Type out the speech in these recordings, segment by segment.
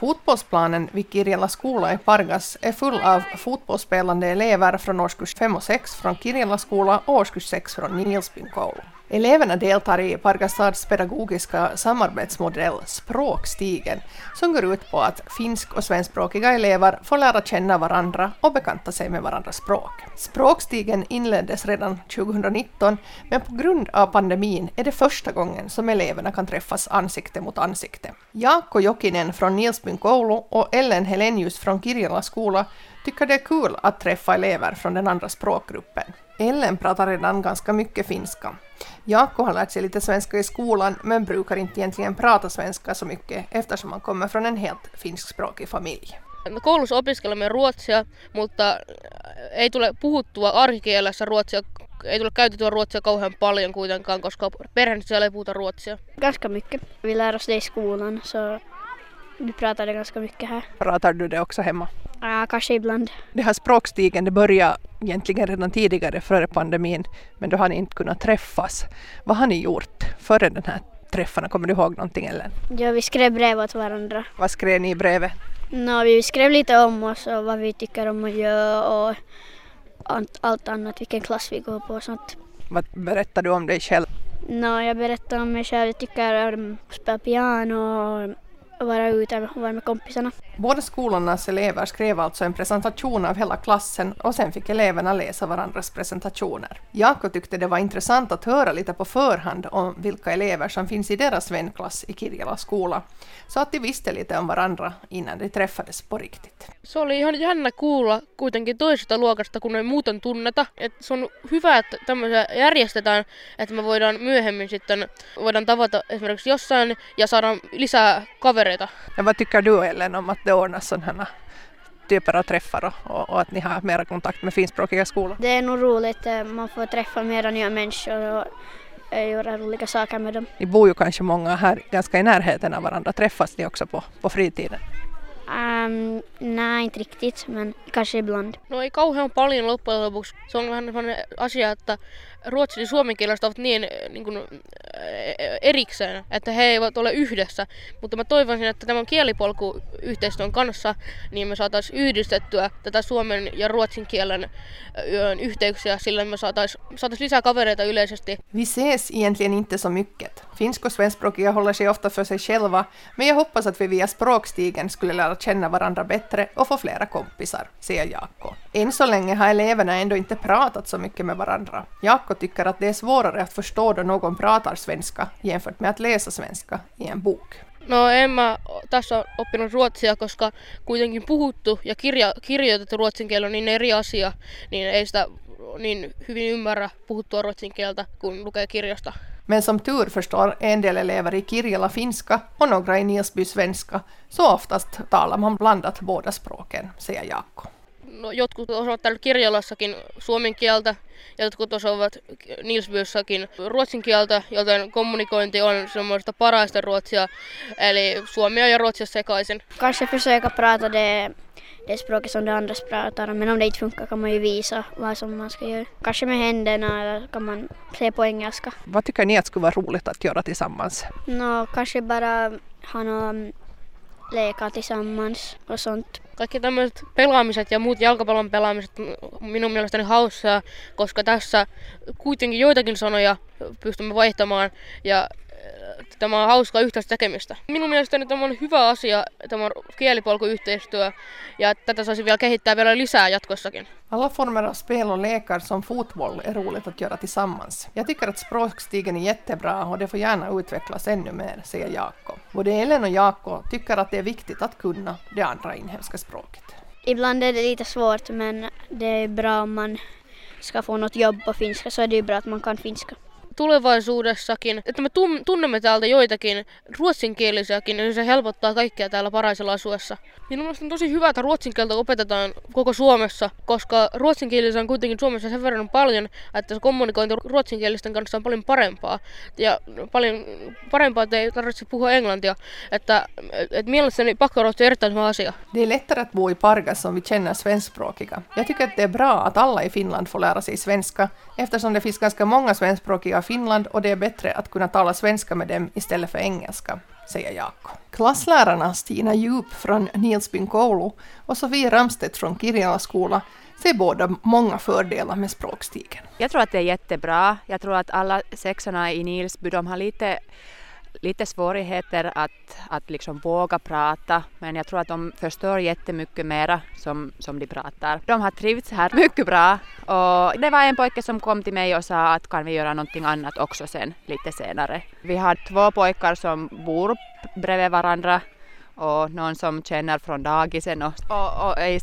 Fotbollsplanen vid Kirjala skola i Pargas är full av fotbollsspelande elever från årskurs 5 och 6 från Kirjala skola och årskurs 6 från Nilsbyn koulu. Eleverna deltar i Pargastads pedagogiska samarbetsmodell Språkstigen som går ut på att finsk- och svenskspråkiga elever får lära känna varandra och bekanta sig med varandras språk. Språkstigen inleddes redan 2019, men på grund av pandemin är det första gången som eleverna kan träffas ansikte mot ansikte. Jaakko Jokinen från Nilsbyn koulu och Ellen Helenius från Kirjala skola tycker det är kul att träffa elever från den andra språkgruppen. Ellen pratar redan ganska mycket finska. Jaakko har lärt sig lite svenska i skolan men brukar inte egentligen prata svenska så mycket eftersom han kommer från en helt finskspråkig familj. Koulussa opiskelemme ruotsia, mutta ei tule puhuttua arkikielessä ruotsia, ei tule käytettyä ruotsia kauhean paljon kuitenkaan, koska perheessä siellä ei puhuta ruotsia. Ganska mycket. Vi lär oss det i skolan så vi pratar det ganska mycket här. Pratar du det också hemma? Kanske ibland. Det här språkstigen, det började egentligen redan tidigare före pandemin, men då har ni inte kunnat träffas. Vad har ni gjort före den här träffarna? Kommer du ihåg någonting eller? Ja, vi skrev brev åt varandra. Vad skrev ni i brevet? Vi skrev lite om oss och vad vi tycker om att göra och allt annat, vilken klass vi går på och sånt. Vad berättar du om dig själv? Jag berättar om mig själv. Jag tycker om att spela piano och vara ute och vara med kompisarna. Båda skolornas elever skrev alltså en presentation av hela klassen och sen fick eleverna läsa varandras presentationer. Jaakko tyckte det var intressant att höra lite på förhand om vilka elever som finns i deras vänklass i Kirjala skola, så att de visste lite om varandra innan de träffades på riktigt. Se oli ihan jännä kuulla kuitenkin toisesta luokasta, kun ei muuten tunneta. Et se on hyvä, että tämmöisiä järjestetään, että me voidaan myöhemmin sitten tavata esimerkiksi jossain ja saada lisää kavereita. Ja vad tycker du Ellen om att det ordnas sådana typer av träffar och att ni har mera kontakt med finskspråkiga skolor? Det är nog roligt, man får träffa mera nya människor och göra roliga saker med dem. Ni bor ju kanske många här ganska i närheten av varandra. Träffas ni också på fritiden? Nej, inte riktigt, men kanske ibland. No ei kauhean paljon loppujen lopuksi. Se on vähän sellainen asia, että ruotsin ja suomen kielestä ovat niin kuin erikseen, että he eivät ole yhdessä. Mutta mä toivoisin, että tämän kielipolkuyhteistyön kanssa niin me saataisiin yhdistettyä tätä suomen ja ruotsin kielen yhteyksiä, sillä me saataisiin lisää kavereita yleisesti. Vi ses egentligen inte så mycket. Finsk- och svenskspråkiga håller sig ofta för sig själva, men jag hoppas att vi via språkstigen skulle lära känna varandra bättre och få flera kompisar, säger Jaakko. Än så länge har eleverna ändå inte pratat så mycket med varandra. Jaakko tycker att det är svårare att förstå då någon pratar svenska jämfört med att läsa svenska i en bok. No en mä tässä oppinut ruotsia, koska kuitenkin puhuttu ja kirjoitettu ruotsin kieli on niin eri asia, niin ei sitä niin hyvin ymmärrä puhuttua ruotsin kieltä, kun lukee kirjasta. Men som tur förstår en del elever i Kirjala finska och några i Nilsby svenska, så oftast talar man blandat båda språken, säger Jaakko. No, jotkut osaavat täällä Kirjalassakin suomen kieltä, jotkut osaavat Nilsbyssäkin ruotsin kieltä, joten kommunikointi on semmoista parasta ruotsia, eli suomea ja ruotsia sekaisin. Kanske försöka prata det språket som de andra pratar, men om det inte funkar kan man ju visa vad som man ska göra. Kanske med händerna eller kan man se på engelska. Vad tycker ni att skulle vara roligt att göra tillsammans? Kanske bara ha någon leka tillsammans och sånt. Kaikki tämmöiset pelaamiset ja muut jalkapallon pelaamiset on minun mielestäni hauskaa, koska tässä kuitenkin joitakin sanoja pystymme vaihtamaan ja tämä on hauskaa yhteistä tekemistä. Minun mielestäni tämä on hyvä asia, tämä kielipolkuyhteistyö, ja tätä saisi vielä kehittää vielä lisää jatkossakin. Alla former av spel och lekar som fotboll är roligt att göra tillsammans. Jag tycker att språkstigen är jättebra och det får gärna utvecklas ännu mer, säger Jaakko. Både Ellen och Jaakko tycker att det är viktigt att kunna det andra inhemska språket. Ibland är det lite svårt, men det är bra om man ska få något jobb på finska, så är det ju bra att man kan finska. Tulevaisuudessakin, että me tunnemme täältä joitakin ruotsinkielisiäkin, niin se helpottaa kaikkea täällä Paraisella asuessa. Minun mielestä on tosi hyvä, että ruotsin kieltä opetetaan koko Suomessa, koska ruotsinkielisiä on kuitenkin Suomessa sen verran paljon, että se kommunikointi ruotsinkielisten kanssa on paljon parempaa. Ja paljon parempaa, että ei tarvitse puhua englantia. Että mielestäni pakkoruotsi on erittäin hyvä asia. Det är lättare att bo i Pargas om vi känner svenskspråkiga. Jag tycker att det är bra att alla i Finland får lära sig svenska, eftersom det finns ganska många svenskspråkiga i Finland och det är bättre att kunna tala svenska med dem istället för engelska. säger Jaakko. Klasslärarna Stina Djup från Nilsbyn koulu och Sofie Ramstedt från Kirjala skola ser båda många fördelar med språkstigen. Jag tror att det är jättebra. Jag tror att alla sexorna i Nilsby, de har lite svårigheter att liksom våga prata, men jag tror att de förstår jättemycket mera som de pratar. De har trivts här mycket bra, och det var en pojke som kom till mig och sa att kan vi göra någonting annat också sen lite senare. Vi har 2 pojkar som bor bredvid varandra och någon som känner från dagisen och är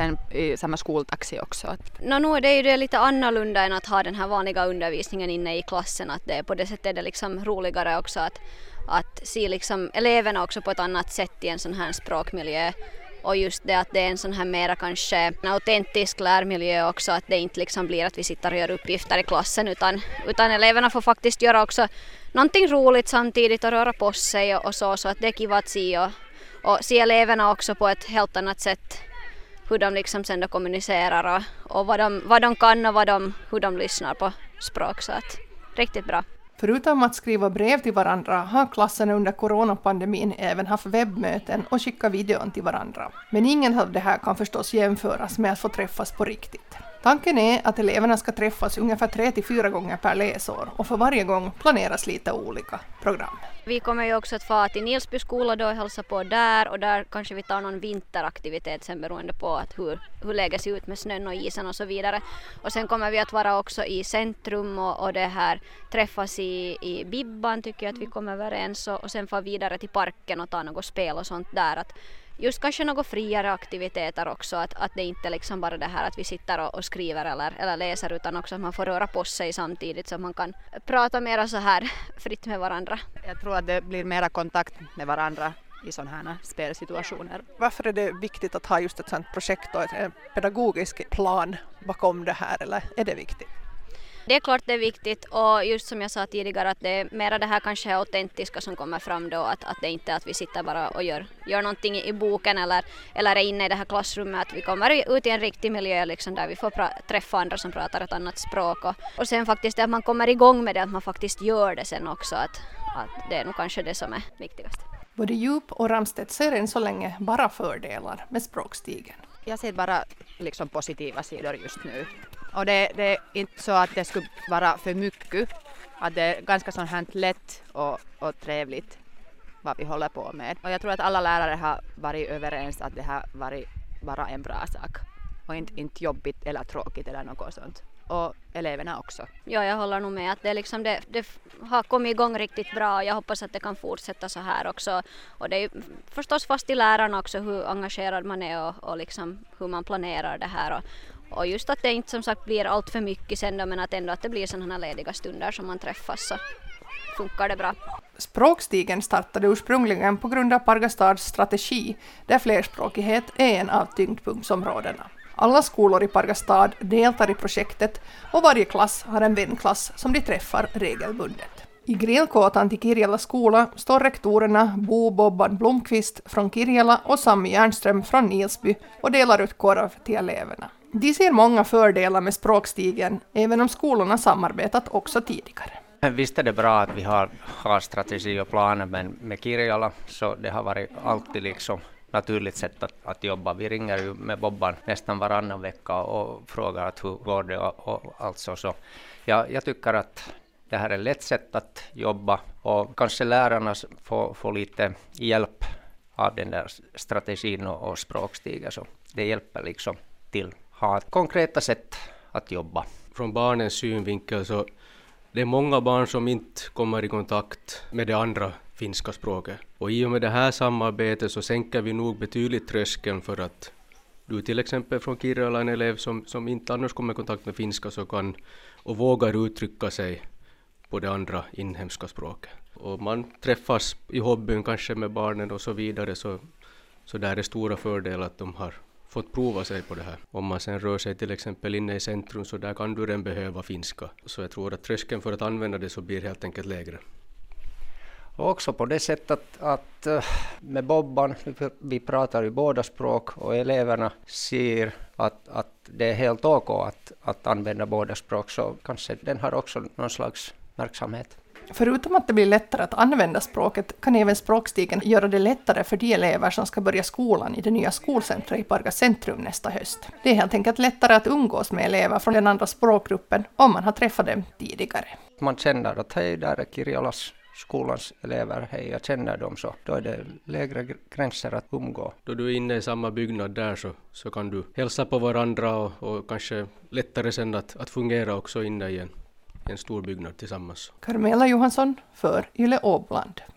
i samma skoltaxi också. Nu är det ju det lite annorlunda än att ha den här vanliga undervisningen inne i klassen, att det på det sättet är det liksom roligare också att se liksom eleverna också på ett annat sätt i en sån här språkmiljö, och just det att det är en sån här mera kanske en autentisk lärmiljö också, att det inte liksom blir att vi sitter och gör uppgifter i klassen utan eleverna får faktiskt göra också någonting roligt samtidigt och röra på sig och så att det är kiva att se och se eleverna också på ett helt annat sätt, hur de liksom sen då kommunicerar och vad de kan och hur de lyssnar på språk, så att riktigt bra. Förutom att skriva brev till varandra har klassen under coronapandemin även haft webbmöten och skickat videon till varandra. Men ingen av det här kan förstås jämföras med att få träffas på riktigt. Tanken är att eleverna ska träffas ungefär 3-4 gånger per läsår, och för varje gång planeras lite olika program. Vi kommer ju också att få till Nilsby skola då och hälsa på där, och där kanske vi tar någon vinteraktivitet sen beroende på att hur läget ser ut med snön och isen och så vidare. Och sen kommer vi att vara också i centrum och det här träffas i Bibban, tycker jag att vi kommer överens, och sen får vidare till parken och ta något spel och sånt där. Att just kanske något friare aktiviteter också, att det inte liksom bara det här att vi sitter och skriver eller läser, utan också att man får röra på sig samtidigt så att man kan prata mer så här fritt med varandra. Jag tror att det blir mera kontakt med varandra i sådana här spelsituationer. Varför är det viktigt att ha just ett sådant projekt och en pedagogisk plan bakom det här, eller är det viktigt? Det är klart det är viktigt, och just som jag sa tidigare att det är mera det här kanske autentiska som kommer fram då, att det inte är att vi sitter bara och gör någonting i boken eller är inne i det här klassrummet, att vi kommer ut i en riktig miljö liksom, där vi får träffa andra som pratar ett annat språk, och sen faktiskt att man kommer igång med det, att man faktiskt gör det sen också, att det är nog kanske det som är viktigast. Både Djup och Ramstedt ser än så länge bara fördelar med språkstigen. Jag ser bara liksom positiva sidor just nu. Och det är inte så att det skulle vara för mycket, att det är ganska sånt här lätt och trevligt vad vi håller på med. Och jag tror att alla lärare har varit överens att det har varit bara en bra sak och inte jobbigt eller tråkigt eller något sånt. Och eleverna också. Ja, jag håller nog med att det, liksom det har kommit igång riktigt bra. Jag hoppas att det kan fortsätta så här också. Och det är förstås fast i lärarna också hur engagerad man är och liksom hur man planerar det här. Och just att det inte som sagt blir allt för mycket sen då, men att ändå att det blir sådana lediga stunder som man träffas, så funkar det bra. Språkstigen startade ursprungligen på grund av Pargastads strategi, där flerspråkighet är en av tyngdpunktsområdena. Alla skolor i Pargastad deltar i projektet och varje klass har en vänklass som de träffar regelbundet. I grillkåtan till Kirjala skola står rektorerna Bo Bobban Blomqvist från Kirjala och Sami Järnström från Nilsby och delar ut korv till eleverna. De ser många fördelar med språkstigen, även om skolorna samarbetat också tidigare. Visst är det bra att vi har strategi och planer, men med Kirjala så det har varit alltid liksom naturligt sätt att jobba. Vi ringer ju med Bobban nästan varannan vecka och frågar att hur går det och alltså så. Jag tycker att det här är ett lätt sätt att jobba, och kanske lärarna får lite hjälp av den där strategin och språkstigen, så det hjälper liksom till ha ett konkreta sätt att jobba. Från barnens synvinkel så det är många barn som inte kommer i kontakt med det andra finska språket. Och i och med det här samarbetet så sänker vi nog betydligt tröskeln för att du till exempel från Kirjala, en elev som inte annars kommer i kontakt med finska, så kan och vågar uttrycka sig på det andra inhemska språket. Och man träffas i hobbyn kanske med barnen och så vidare, så där är stora fördelar att de har fått prova sig på det här. Om man sen rör sig till exempel inne i centrum, så där kan du redan behöva finska. Så jag tror att tröskeln för att använda det så blir helt enkelt lägre. Och också på det sättet att med Bobban, vi pratar ju båda språk och eleverna ser att det är helt okej att använda båda språk, så kanske den har också någon slags verksamhet. Förutom att det blir lättare att använda språket kan även språkstigen göra det lättare för de elever som ska börja skolan i det nya skolcentret i Pargas centrum nästa höst. Det är helt enkelt lättare att umgås med elever från den andra språkgruppen om man har träffat dem tidigare. Man känner att hej, där är Kirjalas skolans elever, hej, jag känner dem, så då är det lägre gränser att umgå. Då du är inne i samma byggnad där så kan du hälsa på varandra och kanske lättare sen att fungera också inne i en stor byggnad tillsammans. Carmela Johansson för Yle Åbland.